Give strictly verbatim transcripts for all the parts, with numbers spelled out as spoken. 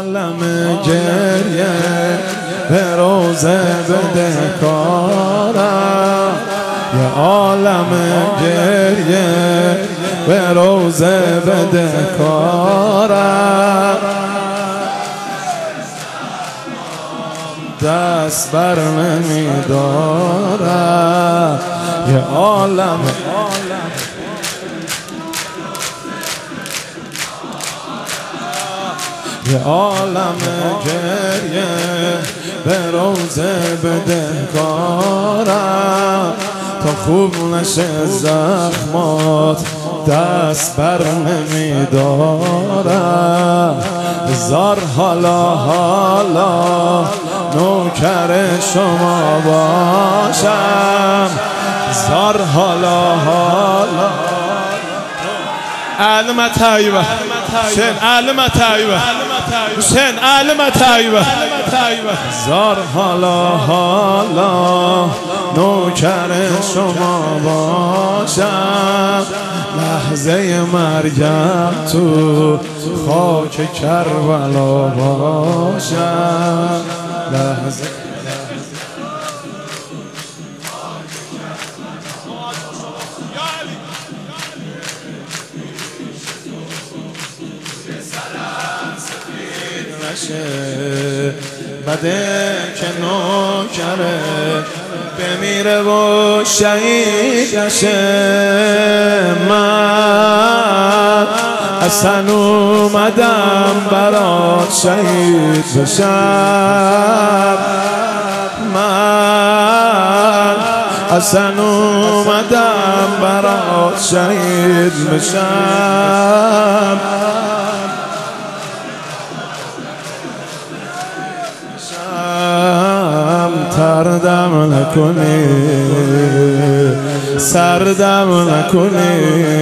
عالم گریه به روزه بده کارم، یه عالم گریه به روزه بده کارم، دست بر نمیدارم، یه عالم یه عالم گریه به روزه بده کارم، تا خوب نشه زخمات دست بر نمیدارم، زار حالا حالا نوکر شما باشم، زار حالا حالا علم طیبه حسین، علم طیبه حسین، علم طیبه زار حالا حالا نوکر شما باشم، لحظه مرگم تو خاک کربلا باشم، لحظه بده که نوکره بمیره و شهید نشه، من اصلا اومدم برات شهید بشم، من اصلا اومدم برات شهید بشم، سردم نکنی سردم نکنی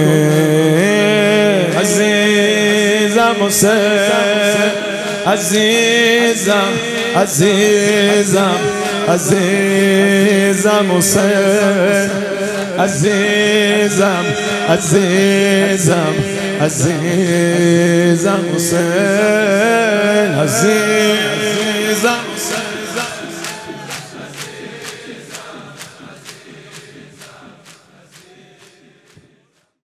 عزیزم حسین، عزیزم عزیزم عزیزم حسین، عزیزم عزیزم عزیزم حسین، عزیزم حسین.